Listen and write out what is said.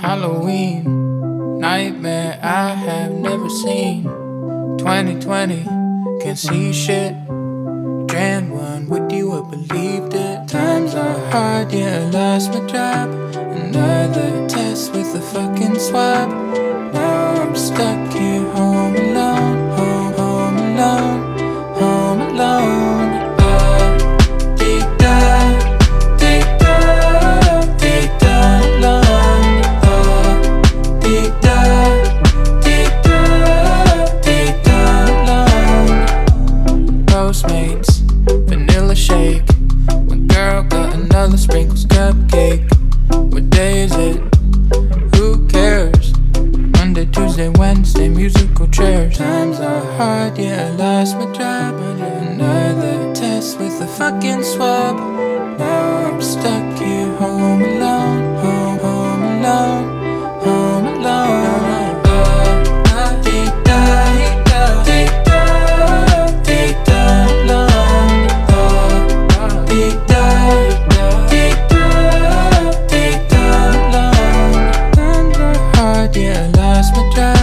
Halloween, nightmare I have never seen. 2020, can't see shit. Jan 1 with you, I believed it. Times are hard, yeah, I lost my job. Another test with a fucking swab. Now I'm stuck here home alone, home alone, home alone. Postmates, vanilla shake. My girl got another sprinkles cupcake. What day is it? Who cares? Monday, Tuesday, Wednesday, musical chairs. Times are hard, yeah, I lost my job. Another test with a fucking swab. Now I'm stuck here home alone, home alone, home alone. Yeah, I lost my drive.